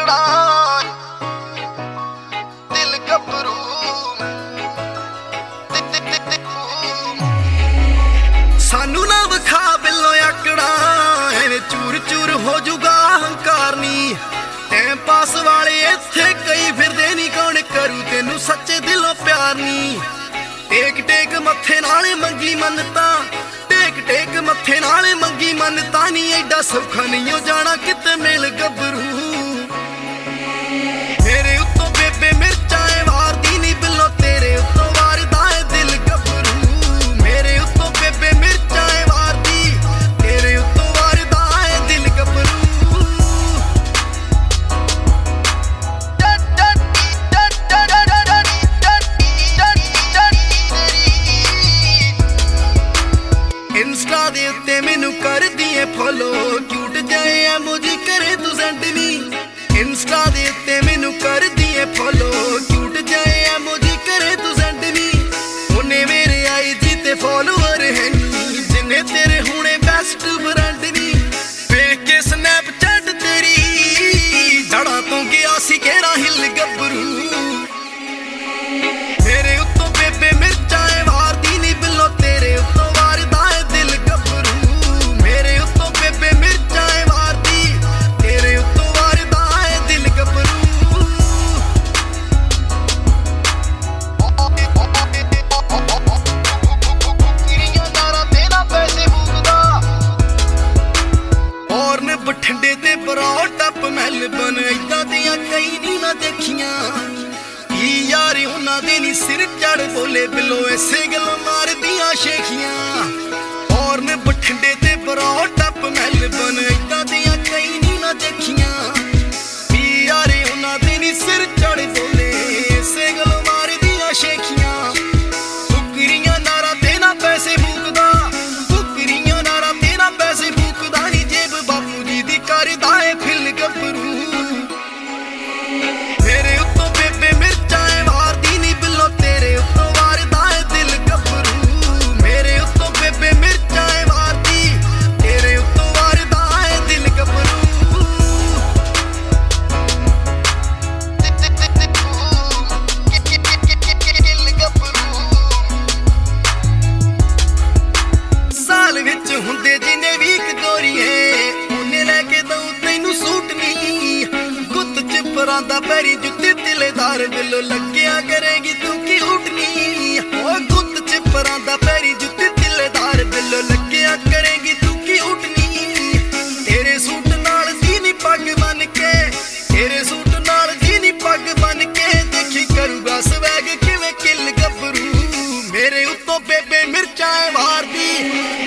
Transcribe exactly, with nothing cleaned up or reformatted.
आकड़ा दिल गबरू सानू ना विखा बिलो आकड़ा एवें चूर चूर हो जूगा हंकार नी टाइम पास वाले इत्थे कई फिरदे नी कौन करू तेनू सच्चे दिलों प्यार नी टेक टेक मत्थे नाले मंगी मनता टेक टेक मत्थे नाले मंगी मनता नी एडा सौखा नहीं हो जाना किते मिल गबरू मेरे उत्तों बेबे मिर्चां वारदी नी बिलो तेरे उत्तों वारदा है दिल गबरू मेरे उत्तों बेबे मिर्चां वारदी तेरे उत्तों वारदा है दिल गबरू इंस्टा दे उत्ते मैनू कर दिए फॉलो क्यूट जाए इमोजी करे तू सेंड नी इंस्टा दे उत्ते मैनू कर दिए फॉलो क्यूट जाए इमोजी करे तू सेंड नी उन्हें मेरे आईजी ते फॉलोअर है नी जिन्हें तेरे हुणे बेस्ट फ्रेंड नी देख के स्नैपचैट तेरी जड़ा तो गया सी केड़ा हिल गबरू मेरे उत्तों बेबे मिर्चां वारदी नी बिलो तेरे उत्तों वारदा है दिल गबरू मेरे उत्तों बेबे मिर्चां वारदी तेरे उत्तों वारदा है दिल गबरू किरियां नारा तेरा पैसे फूकदा और ने बठिंडे ते बरौट टप मेलबर्न इदां दियां कई नहीं ना देखियां यारे उन्हां दे नी सिर चढ़ बोले बिलो ऐसे गल मार दियां शेखियां और ने बठिंडे ते बरौट टप मेलबर्न इदां दियां कई नहीं ना देखियां यारे उन्हां दे नी सिर चढ़ बोले ऐसे गल मार दियां शेखियां कुकरियां नारा तेना पैसे फूकदा कुकरियां नारा तेना पैसे फूकदा नी जेब बापू जी दी करदा है फिल गबरू मेरे उत्तों बेबे मिर्चां वारदी नी बिलो तेरे उत्तों वारदा है दिल गबरू मेरे उत्तों बेबे मिर्चां वारदी तेरे उत्तों वारदा है दिल गबरू साल विच हुंदे जिन्ने वीक गोरीए उन्ने लैके दऊं तैनू सूट नी गुत्त च परांदा पैरी जुत्ती तिलेदार बिलो लग्गिया करेगी तू की उठनी ओ गुत्त च परांदा पैरी जुत्ती तिलेदार बिलो लग्गिया करेगी तू की उठनी तेरे सूट नाल दी नी पग बन के तेरे सूट नाल दी नी पग बन के देखी करूगा स्वैग किवें किल गबरू मेरे उत्तों बेबे मिर्चां वारदी